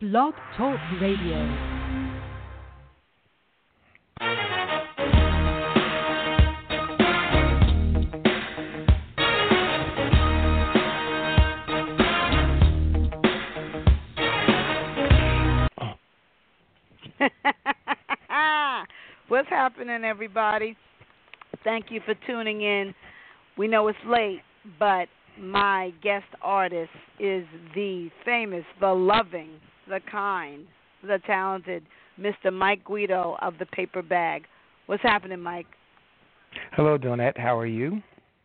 Blog Talk Radio. What's happening, everybody? Thank you for tuning in. We know it's late, but my guest artist is the famous, the loving, the kind, the talented Mr. Mike Guido of the Paper Bag. What's happening, Mike? Hello, Donette. How are you?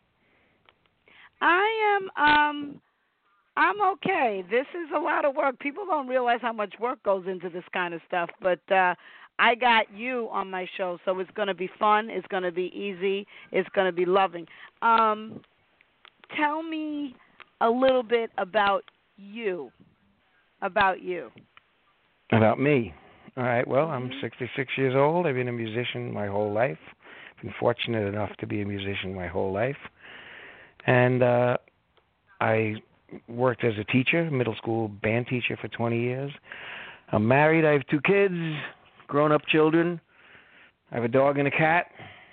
I'm okay. This is a lot of work. People don't realize how much work goes into this kind of stuff, but I got you on my show, so it's going to be fun. It's going to be easy. It's going to be loving. Tell me a little bit about you. About me. All right. Well, I'm 66 years old. I've been a musician my whole life. Been fortunate enough to be a musician my whole life. And I worked as a teacher, middle school band teacher for 20 years. I'm married. I have 2 kids, grown-up children. I have a dog and a cat.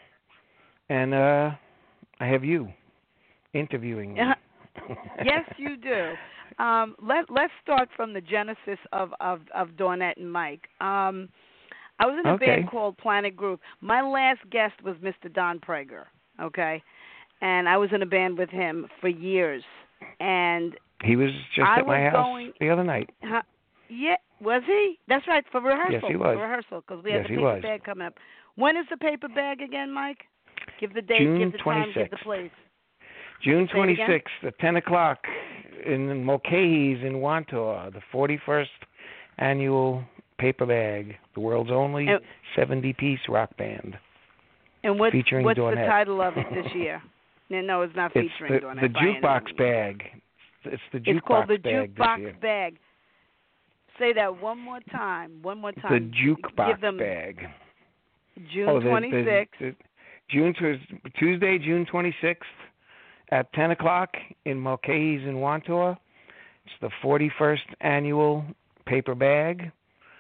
And I have you interviewing me. Yes, you do. Let's start from the genesis of Dawnette and Mike. I was in a band called Planet Groove. My last guest was Mr. Don Prager, okay? And I was in a band with him for years. And he was just at my house the other night. Yeah, was he? That's right, for rehearsal. Yes, he was. For rehearsal, because we have the Paper Bag coming up. When is the Paper Bag again, Mike? Give the date, June give the 26th. time, give the place. June 26th at 10 o'clock in Mulcahy's in Wantor, the 41st annual Paper Bag, the world's only 70-piece rock band. And what's Dawnette. The title of it this year? No, it's not featuring Dawnette. The Jukebox Bag. It's the Jukebox Bag. It's called the Jukebox Bag. Say that one more time. The Jukebox Bag. June 26th. Tuesday, June 26th at 10 o'clock in Mulcahy's in Wantor. It's the 41st annual Paper Bag.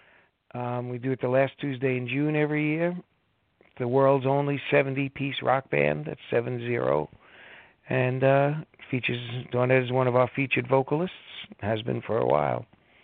We do it the last Tuesday in June every year. The world's only 70-piece rock band. That's 70. And features Dawnette is one of our featured vocalists. Has been for a while.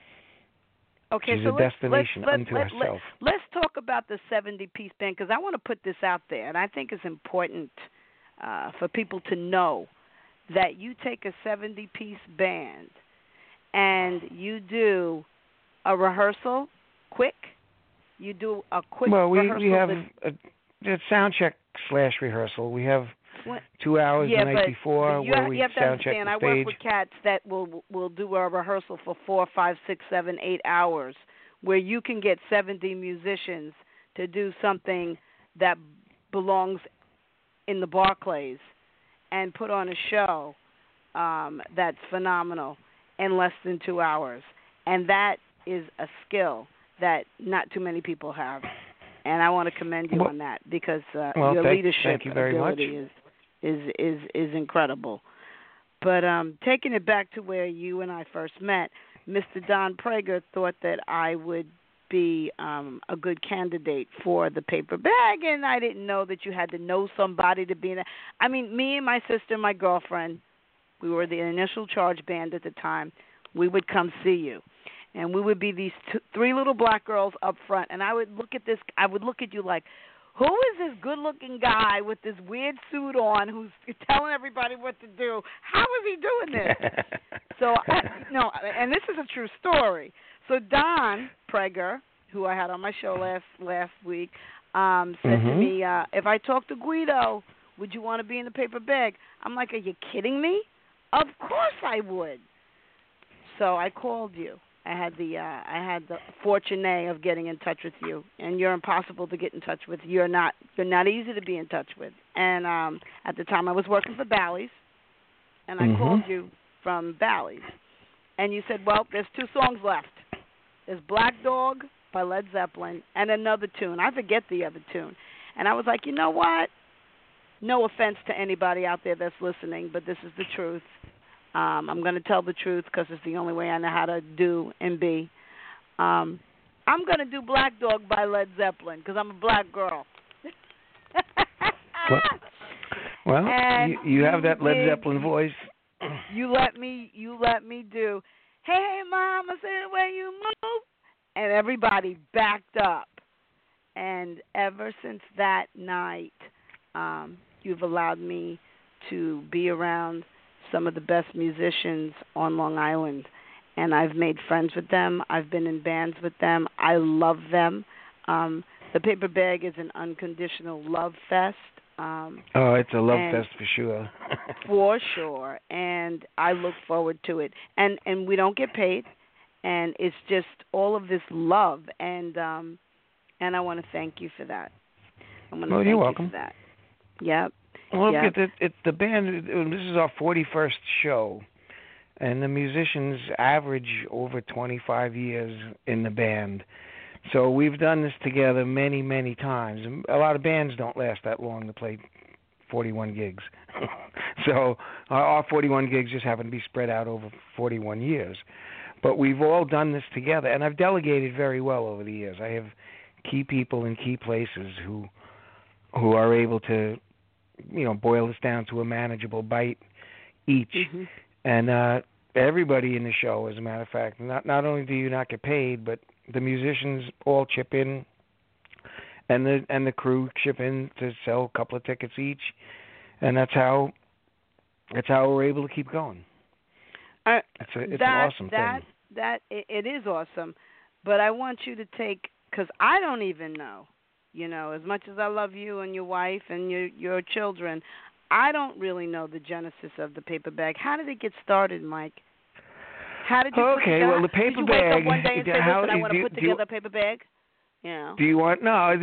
Okay, She's so a destination unto herself. Let's talk about the 70-piece band, because I want to put this out there, and I think it's important for people to know that you take a 70-piece band and you do a rehearsal quick. You do a quick rehearsal. We have a sound check / rehearsal. We have 2 hours the night before where we sound check the stage. I work with cats that will do a rehearsal for 4, 5, 6, 7, 8 hours, where you can get 70 musicians to do something that belongs in the Barclays and put on a show that's phenomenal in less than 2 hours. And that is a skill that not too many people have. And I want to commend you on that, because your leadership ability is incredible. But taking it back to where you and I first met, Mr. Don Prager thought that I would be a good candidate for the Paper Bag, and I didn't know that you had to know somebody to be in it. I mean, me and my sister, my girlfriend, we were the Initial Charge band at the time. We would come see you. And we would be these 3 little black girls up front, and I would look at you like, who is this good-looking guy with this weird suit on who's telling everybody what to do? How is he doing this? And this is a true story. So Don Prager, who I had on my show last week, said to me, if I talk to Guido, would you want to be in the Paper Bag? I'm like, are you kidding me? Of course I would. So I called you. I had the fortune of getting in touch with you, and you're impossible to get in touch with. You're not easy to be in touch with. And at the time I was working for Bally's, and I called you from Bally's, and you said, well, there's 2 songs left. There's Black Dog by Led Zeppelin and another tune. I forget the other tune. And I was like, you know what? No offense to anybody out there that's listening, but this is the truth. I'm going to tell the truth because it's the only way I know how to do and be. I'm going to do Black Dog by Led Zeppelin because I'm a black girl. Well, you have that Led Zeppelin voice. You let me do, hey, mama, say the way you move. And everybody backed up. And ever since that night, you've allowed me to be around some of the best musicians on Long Island. And I've made friends with them. I've been in bands with them. I love them. The Paper Bag is an unconditional love fest. It's a love fest for sure. For sure. And I look forward to it. And we don't get paid. And it's just all of this love. And I want to thank you for that. You're welcome. For that. Yep. Well, look, it's the band. This is our 41st show. And the musicians average over 25 years in the band. So we've done this together many, many times. A lot of bands don't last that long to play 41 gigs. So our 41 gigs just happen to be spread out over 41 years. But we've all done this together, and I've delegated very well over the years. I have key people in key places who are able to, boil this down to a manageable bite each. Mm-hmm. And everybody in the show, as a matter of fact, not only do you not get paid, but the musicians all chip in, and the crew chip in to sell a couple of tickets each, and that's how we're able to keep going. It's an awesome thing. It is awesome, but I want you to take, because I don't even know, as much as I love you and your wife and your children, I don't really know the genesis of the Paper Bag. How did it get started, Mike? How did you well, the Paper did you Bag. Wake up one day and say, listen, I want to put together a Paper Bag? Do you want? No,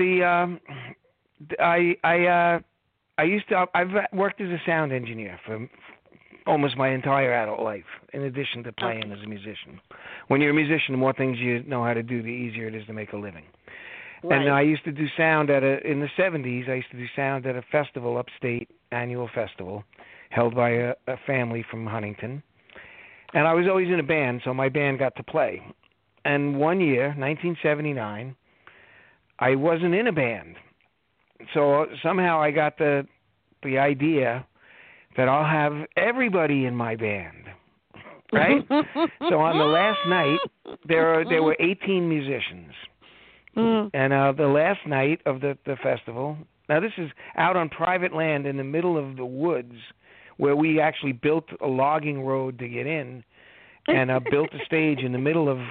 I've worked as a sound engineer for almost my entire adult life, in addition to playing as a musician. When you're a musician, the more things you know how to do, the easier it is to make a living. Right. And I used to do sound in the 70s, I used to do sound at a festival upstate, annual festival, held by a family from Huntington. And I was always in a band, so my band got to play. And one year, 1979, I wasn't in a band. So somehow I got the idea that I'll have everybody in my band, right? So on the last night, there were 18 musicians. And the last night of the festival, now this is out on private land in the middle of the woods, where we actually built a logging road to get in, and built a stage in the middle of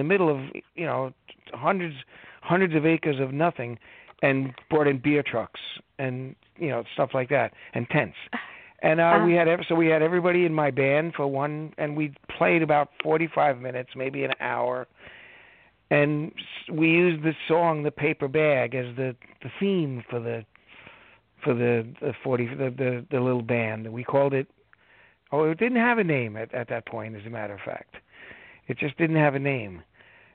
hundreds of acres of nothing, and brought in beer trucks and stuff like that, and tents. And we had everybody in my band for one, and we played about 45 minutes, maybe an hour. And we used the song "The Paper Bag" as the theme for the little band. We called it. Oh, it didn't have a name at that point. As a matter of fact, it just didn't have a name.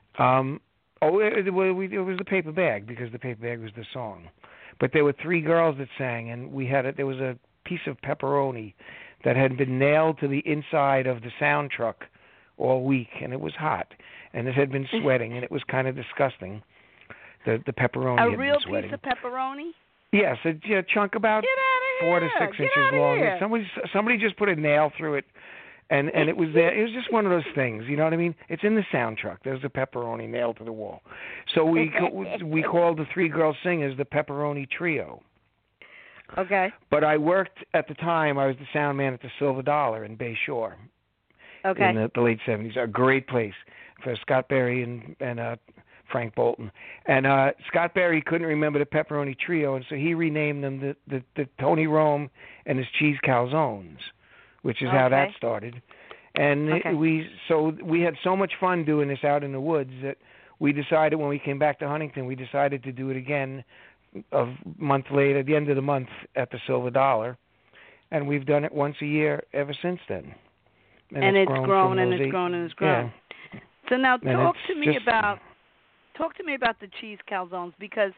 It was the Paper Bag because the Paper Bag was the song. But there were three girls that sang, and there was a piece of pepperoni that had been nailed to the inside of the sound truck all week, and it was hot, and it had been sweating, and it was kind of disgusting. The pepperoni had been sweating. A real piece of pepperoni? Yes, a chunk about 4 to 6 inches long. Somebody just put a nail through it, and it was there. It was just one of those things, you know what I mean? It's in the sound truck. There's a pepperoni nailed to the wall. So we called the three girl singers the Pepperoni Trio. Okay. But I worked at the time. I was the sound man at the Silver Dollar in Bay Shore. Okay. In the late 70s, a great place for Scott Berry and Frank Bolton. And Scott Berry couldn't remember the Pepperoni Trio, and so he renamed them the Tony Rome and his Cheese Calzones, which is how that started. And we had so much fun doing this out in the woods that we decided when we came back to Huntington, we decided to do it again a month later, at the end of the month at the Silver Dollar, and we've done it once a year ever since then. And it's grown and it's grown and it's grown. Yeah. So now talk to me about the cheese calzones, because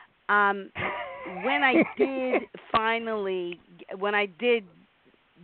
when I did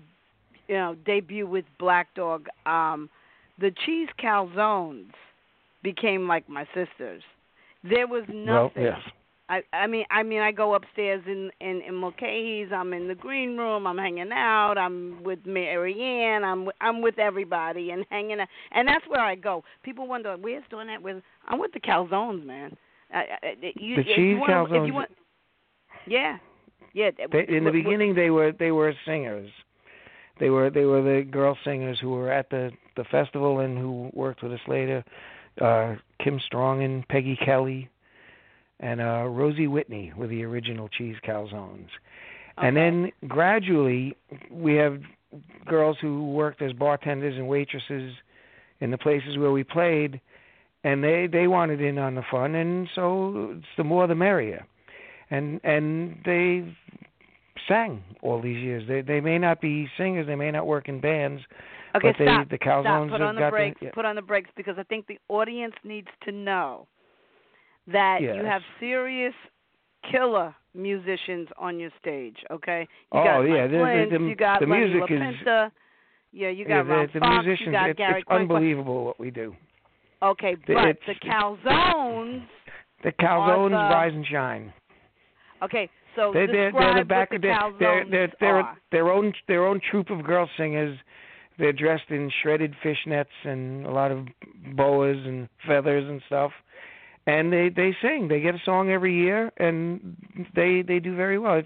debut with Black Dog, the cheese calzones became like my sisters. There was nothing. Well, yes. I mean, I go upstairs in Mulcahy's. I'm in the green room. I'm hanging out. I'm with Mary Ann. I'm with everybody and hanging out. And that's where I go. People wonder where's doing that with. I'm with the Calzones, man. The cheese Calzones. Yeah. In the beginning, they were singers. They were the girl singers who were at the festival and who worked with us later. Kim Strong and Peggy Kelly. And Rosie Whitney were the original cheese calzones. Okay. And then gradually we have girls who worked as bartenders and waitresses in the places where we played, and they wanted in on the fun, and so it's the more the merrier. And they sang all these years. They may not be singers, they may not work in bands, okay, but stop, the calzones Put on the brakes. Put on the brakes, because I think the audience needs to know that you have serious killer musicians on your stage, okay? You got Mike Flint, you got the Lenny music LaPinta, you got Ron the Fox, musicians, you got Gary it's unbelievable what we do. Okay, but the Calzones... The Calzones rise and shine. Okay, so they're describe the back what the of Calzones are. Their own troupe of girl singers. They're dressed in shredded fishnets and a lot of boas and feathers and stuff. And they sing. They get a song every year, and they do very well.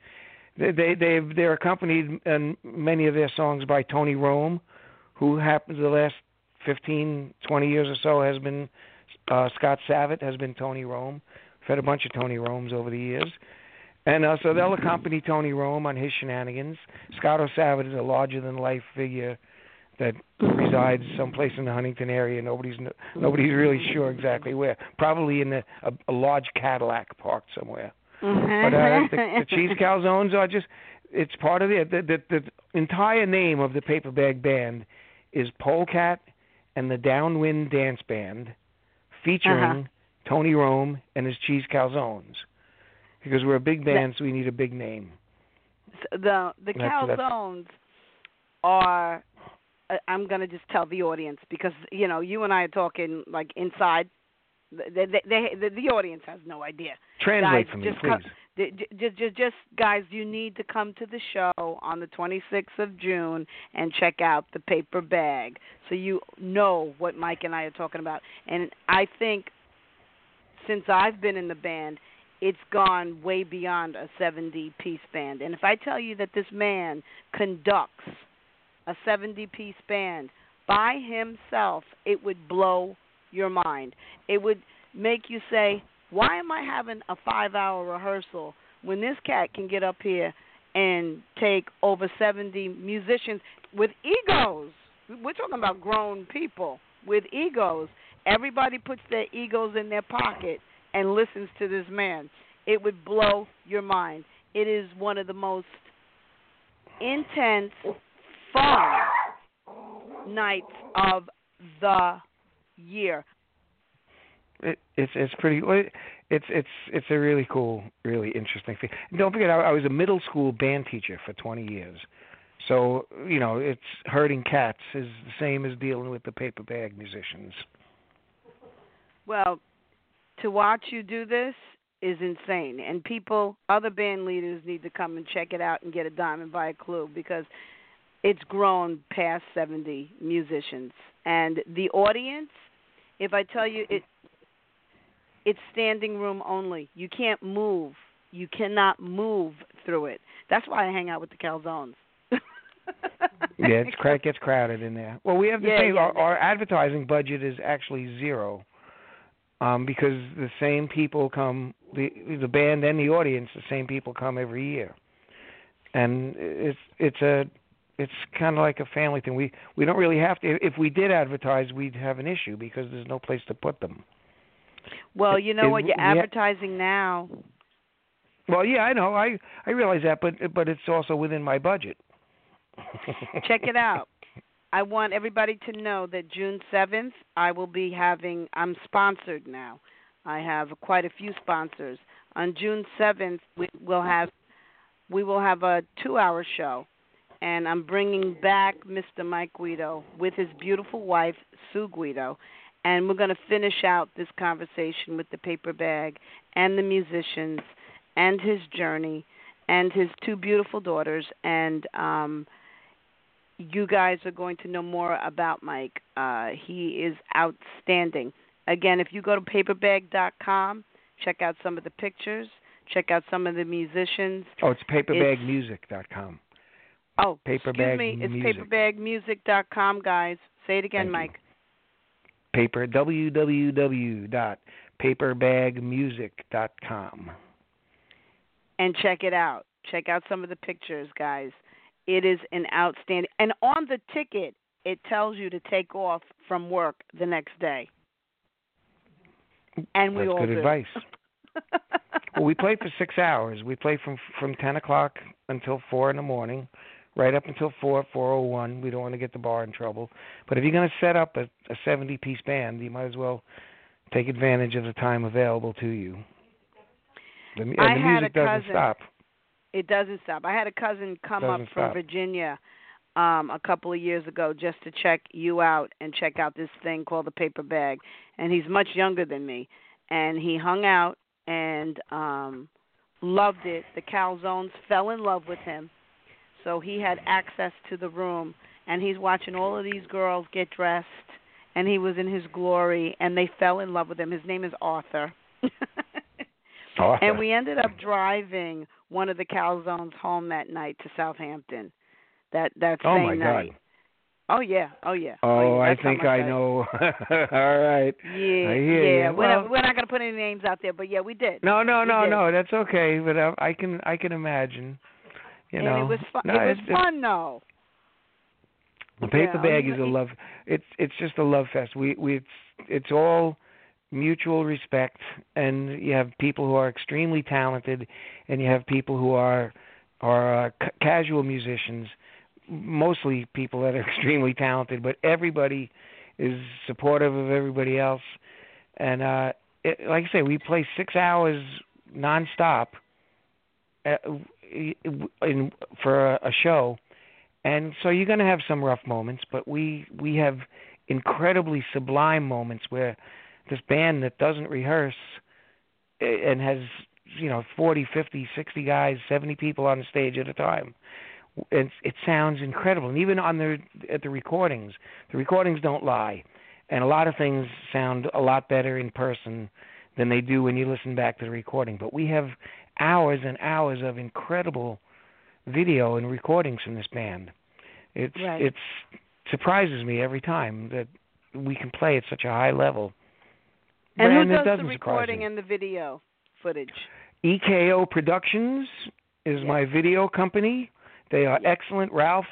They're accompanied in many of their songs by Tony Rome, who happens the last 15, 20 years or so has been Scott Savitt has been Tony Rome. We've had a bunch of Tony Romes over the years. And so they'll accompany Tony Rome on his shenanigans. Scott Savitt is a larger-than-life figure that resides someplace in the Huntington area. Nobody's really sure exactly where. Probably in a large Cadillac parked somewhere. Mm-hmm. But the cheese calzones are it's part of it. The entire name of the Paper Bag Band is Polecat and the Downwind Dance Band, featuring Tony Rome and his cheese calzones. Because we're a big band, so we need a big name. The calzones are... I'm going to just tell the audience, because, you and I are talking, like, inside. The audience has no idea. Translate guys, for me, please. Just, guys, you need to come to the show on the 26th of June and check out the Paper Bag so you know what Mike and I are talking about. And I think since I've been in the band, it's gone way beyond a 70-piece band. And if I tell you that this man conducts a 70-piece band by himself, it would blow your mind. It would make you say, why am I having a 5-hour rehearsal when this cat can get up here and take over 70 musicians with egos? We're talking about grown people with egos. Everybody puts their egos in their pocket and listens to this man. It would blow your mind. It is one of the most intense, fun nights of the year. It's pretty. It's a really cool, really interesting thing. Don't forget, I was a middle school band teacher for 20 years, so it's herding cats is the same as dealing with the Paper Bag musicians. Well, to watch you do this is insane, and other band leaders need to come and check it out and get a dime and buy a clue, because it's grown past 70 musicians. And the audience, if I tell you, it's standing room only. You can't move. You cannot move through it. That's why I hang out with the Calzones. Yeah, it gets crowded in there. Well, we have the same. Our advertising budget is actually zero, because the same people come, the band and the audience, the same people come every year, and it's kind of like a family thing. We don't really have to. If we did advertise, we'd have an issue because there's no place to put them. Well, you know what? You're advertising now. Well, yeah, I know. I realize that, but it's also within my budget. Check it out. I want everybody to know that June 7th, I'm sponsored now. I have quite a few sponsors. On June 7th, we will have a 2-hour show. And I'm bringing back Mr. Mike Guido with his beautiful wife, Sue Guido. And we're going to finish out this conversation with the paper bag and the musicians and his journey and his two beautiful daughters. And you guys are going to know more about Mike. He is outstanding. Again, if you go to paperbag.com, check out some of the pictures, check out some of the musicians. Oh, it's paperbagmusic.com. Oh, excuse me. It's paperbagmusic.com, guys. Say it again, Mike. www.paperbagmusic.com. And check it out. Check out some of the pictures, guys. It is an outstanding. And on the ticket, it tells you to take off from work the next day. And we That's all good do. advice. Well, we play for 6 hours. We play from 10 o'clock until 4 in the morning, right up until 4:01. We don't want to get the bar in trouble. But if you're going to set up a 70-piece band, you might as well take advantage of the time available to you. The music doesn't stop. It doesn't stop. I had a cousin come up from Virginia a couple of years ago just to check you out and check out this thing called the Paper Bag. And he's much younger than me. And he hung out and loved it. The Calzones fell in love with him. So he had access to the room. And he's watching all of these girls get dressed. And he was in his glory. And they fell in love with him. His name is Arthur. Arthur. And we ended up driving one of the Calzones home that night to Southampton. That same my night. God. Oh yeah. Oh, I think I know. All right. Yeah. I hear you. We're not going to put any names out there, but yeah, we did. No. That's okay. But I can imagine. And it was fun. It was fun, though. The Paper Bag is a love. It's just a love fest. It's all mutual respect, and you have people who are extremely talented, and you have people who are casual musicians. Mostly people that are extremely talented, but everybody is supportive of everybody else. And like I say, we play 6 hours nonstop for a show, and so you're going to have some rough moments, but we have incredibly sublime moments where this band that doesn't rehearse and has 40, 50, 60 guys, 70 people on the stage at a time. It sounds incredible, and even at the recordings don't lie, and a lot of things sound a lot better in person than they do when you listen back to the recording. But we have hours and hours of incredible video and recordings from this band. It surprises me every time that we can play at such a high level. And who does the recording and the video footage? EKO Productions is my video company. They are excellent. Ralph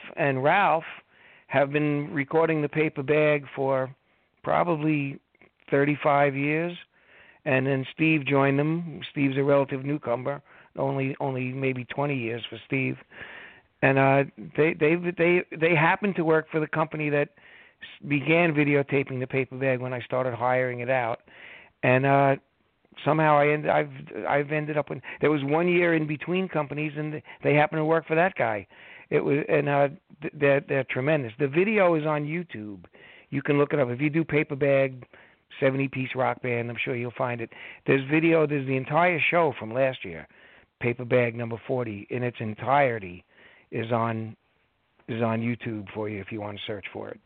have been recording the Paper Bag for probably 35 years, and then Steve joined them. Steve's a relative newcomer, only maybe 20 years for Steve, and they happen to work for the company that began videotaping the Paper Bag when I started hiring it out, and somehow I've ended up in. There was 1 year in between companies, and they happen to work for that guy. It was, and they're tremendous. The video is on YouTube. You can look it up if you do Paper Bag 70-piece rock band. I'm sure you'll find it. There's video. There's the entire show from last year, Paper Bag number 40, in its entirety, is on YouTube for you if you want to search for it.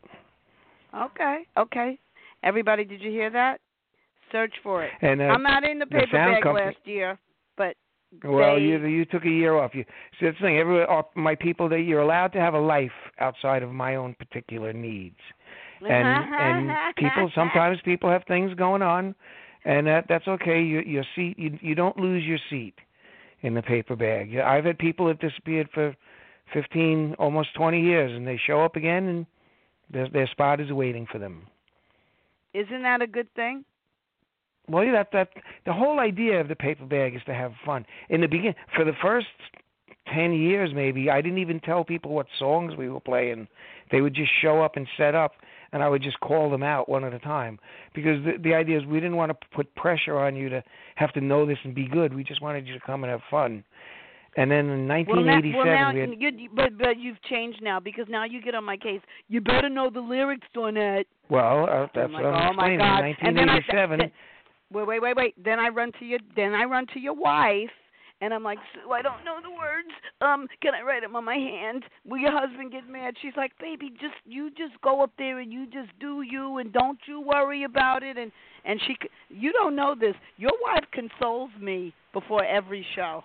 Okay. Everybody, did you hear that? Search for it. And, I'm not in the Paper Bag last year, but you took a year off. See, that's the thing. My people, that you're allowed to have a life outside of my own particular needs, and sometimes people have things going on, and that's okay. Your seat, you don't lose your seat in the Paper Bag. I've had people that disappeared for 15, almost 20 years, and they show up again, and their spot is waiting for them. Isn't that a good thing? Well, that the whole idea of the Paper Bag is to have fun. In the beginning, for the first 10 years maybe, I didn't even tell people what songs we were playing. They would just show up and set up, and I would just call them out one at a time. Because the idea is we didn't want to put pressure on you to have to know this and be good. We just wanted you to come and have fun. And then in 1987, but you've changed now because now you get on my case. You better know the lyrics, Dawnette. Well, that's what I'm explaining. My God. In 1987. Wait. Then I run to your wife, and I'm like, Sue, I don't know the words. Can I write them on my hand? Will your husband get mad? She's like, baby, you just go up there and you just do you, and don't you worry about it. And you don't know this. Your wife consoles me before every show.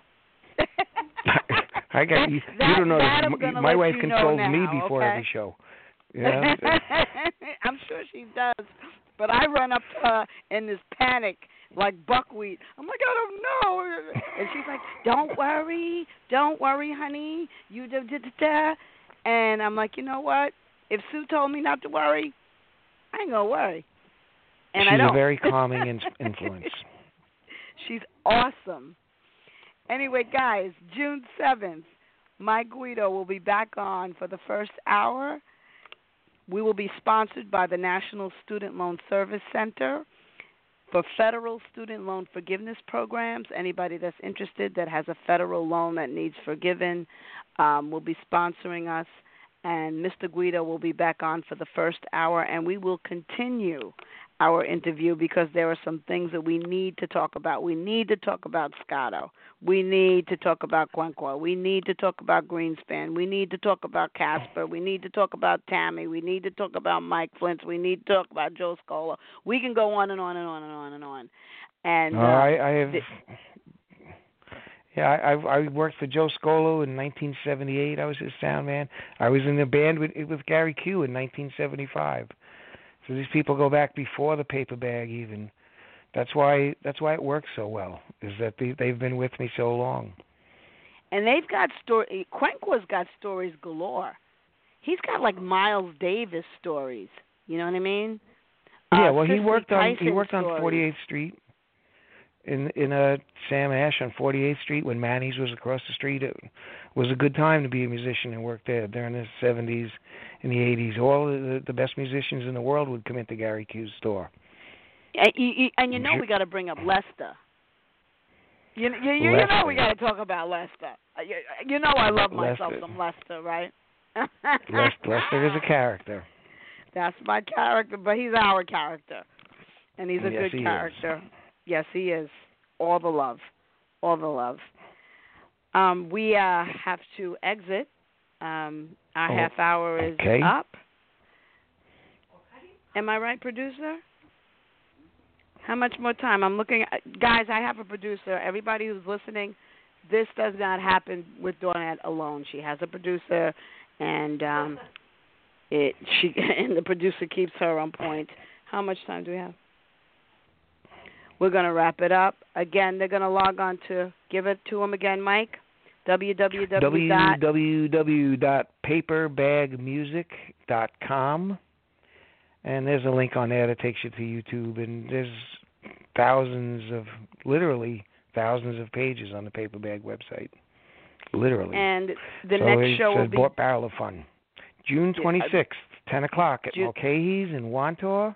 I got you. You don't know this. My wife consoles me before every show. Yeah. I'm sure she does. But I run up to her in this panic, like buckwheat. I'm like, I don't know. And she's like, don't worry, honey. You da. And I'm like, you know what? If Sue told me not to worry, I ain't going to worry. And she's I don't. A very calming influence. She's awesome. Anyway, guys, June 7th, Mike Guido will be back on for the first hour. We will be sponsored by the National Student Loan Service Center for federal student loan forgiveness programs. Anybody that's interested that has a federal loan that needs forgiven will be sponsoring us. And Mr. Guido will be back on for the first hour, and we will continue our interview because there are some things that we need to talk about. We need to talk about Scotto. We need to talk about Quenqua. We need to talk about Greenspan. We need to talk about Casper. We need to talk about Tammy. We need to talk about Mike Flint. We need to talk about Joe Scola. We can go on and on and on and on and on. And I worked for Joe Scolo in 1978. I was his sound man. I was in the band with Gary Q in 1975. So these people go back before the paper bag even. That's why it works so well, is that they've been with me so long. And they've got Quenqua's got stories galore. He's got like Miles Davis stories. You know what I mean? Yeah, well, he worked on stories. 48th Street in Sam Ash on 48th Street when Manny's was across the street. It was a good time to be a musician and work there during the 70s and the 80s. All the best musicians in the world would come into Gary Q's store. And you know we got to bring up Lester. You know we got to talk about Lester. You know I love myself some Lester, right? Lester is a character. That's my character, but he's our character, and he's a good character. Yes, he is. All the love. We have to exit. Our half hour is up. Am I right, producer? How much more time? I'm looking guys, I have a producer. Everybody who's listening, this does not happen with Dawnette alone. She has a producer, and and the producer keeps her on point. How much time do we have? We're going to wrap it up. Again, they're going to log on to, give it to them again, Mike, www.paperbagmusic.com. And there's a link on there that takes you to YouTube, and there's literally thousands of pages on the Paperbag website. Literally. And the next show will be... It's a barrel of fun. June 26th, 10 o'clock at Mulcahy's in Wantor.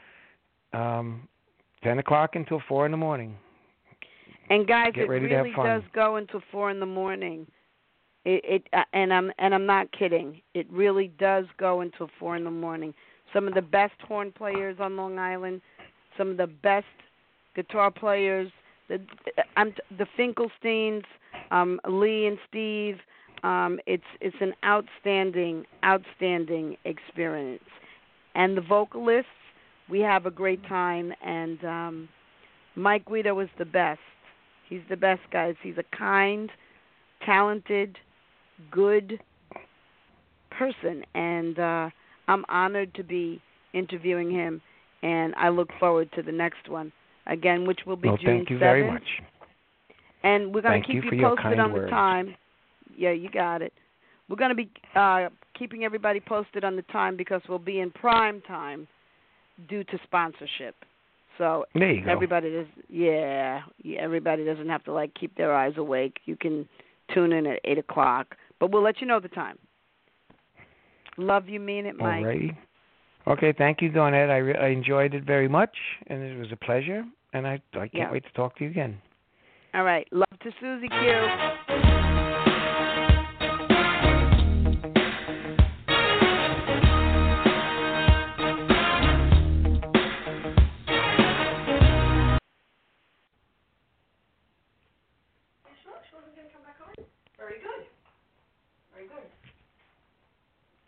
10 o'clock until 4 in the morning. And guys, it really does go until 4 in the morning. And I'm not kidding. It really does go until 4 in the morning. Some of the best horn players on Long Island, some of the best guitar players, the Finkelsteins, Lee and Steve. It's an outstanding experience. And the vocalists, we have a great time. And Mike Guido is the best. He's the best, guys. He's a kind, talented, good person. And I'm honored to be interviewing him, and I look forward to the next one, again, which will be June 7th. Thank you very much. And we're going to keep you posted on the time. Yeah, you got it. We're going to be keeping everybody posted on the time because we'll be in prime time due to sponsorship. So there you go. Everybody doesn't have to keep their eyes awake. You can tune in at 8 o'clock, but we'll let you know the time. Love you, mean it, Mike. Alrighty. Okay, thank you, Dawnette. I enjoyed it very much, and it was a pleasure, and I can't wait to talk to you again. All right. Love to Susie Q. Oh, she wasn't going to come back on? Very good.